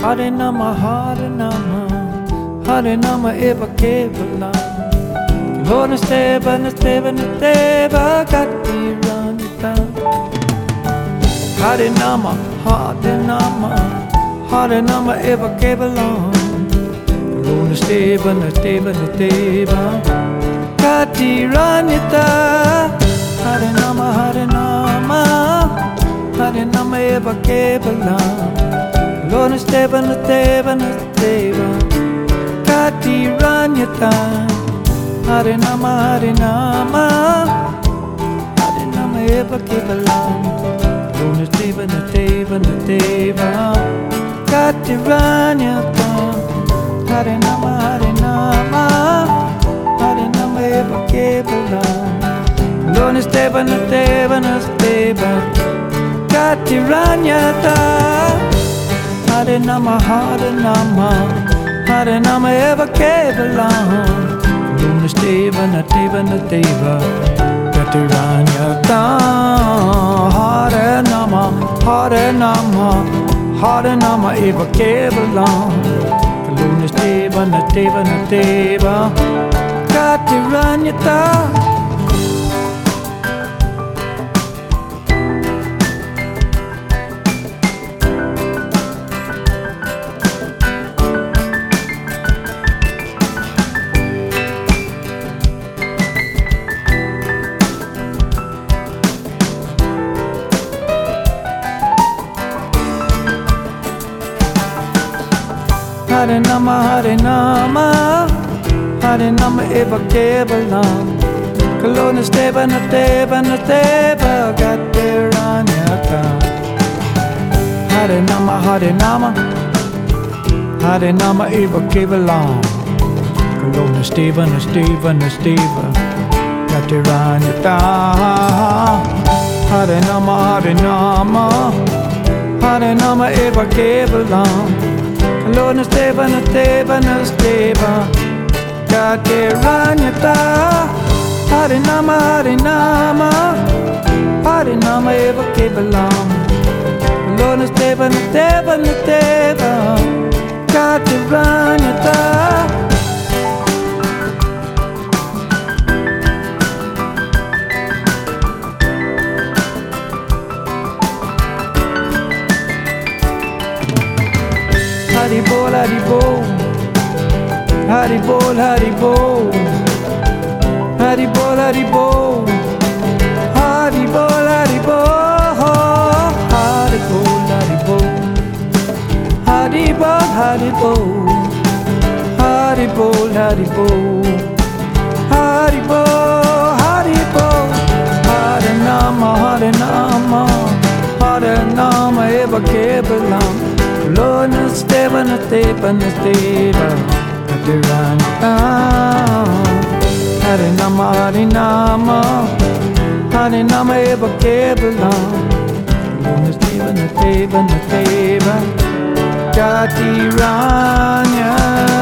Hare Nama, Hare Nama, Hare Nama Eva Kevala. Lona Steva, Nasteva, Nasteva, Gati Ranita. Hare Nama, Hare Nama, Hare Nama Eva Kevala. Lona Steva, Nasteva, Nasteva, Gati Ranita. Hare Nama, Hare Nama, Hare Nama Eva Kevala. Lona Steva, Nasteva, Nasteva, Gati Ranita. Hare Nama, Hare Nama, Hare Nama Eva Kevala. Lona Steva, Nasteva, Nasteva, Gati Ranita. Hare Nama, Hare Nama, Hare Nama Eva Kevala. Lona Steva, Nasteva, Nasteva, Gati Ranita. Hare Nama, Hare Nama, Hare Nama Eva Kevala. Lona Steva, Nasteva, Nasteva, Gati Ranita. Hare Nama, Hare Nama, Hare Nama Eva Kevala. Lona Steva, Nasteva, Nasteva, Gati Ranita. Hare Nama, Hare Nama, Hare Nama Eva Kevala. Lona Steva, Nasteva, Nasteva, Gati Ranita. Hare Nama, Hare Nama, Hare Nama Eva Kevala. Lona Steva, Nasteva, Nasteva, Gati Ranita. Hare Nama, Hare Nama, Hare Nama Eva Kevala. Lona Steva, Nasteva, Nasteva, Gati Ranita. Hare Nama, Hare Nama, Hare Nama Eva Kevala. Lona Steva, Nasteva, Nasteva, Gati Ranita. Hari Bol, Hari Bol, Hari Bol, Hari Bol, Hari Bol, Hari Bol, Hari Bol, Hari Bol, Hari Bol, Hari Bol, Hari Bol, Hari Bol, Hari Bol, Hari Bol, Hari Bol, Hari Bol. Hare Nama, Hare Nama, Hare Nama Eva Kevala. Lona Steva, Nasteva, Nasteva, Gati Ranita. Hare Nama, Hare Nama, Hare Nama Eva Kevala. Lona Steva, Nasteva, Nasteva, Gati Ranita.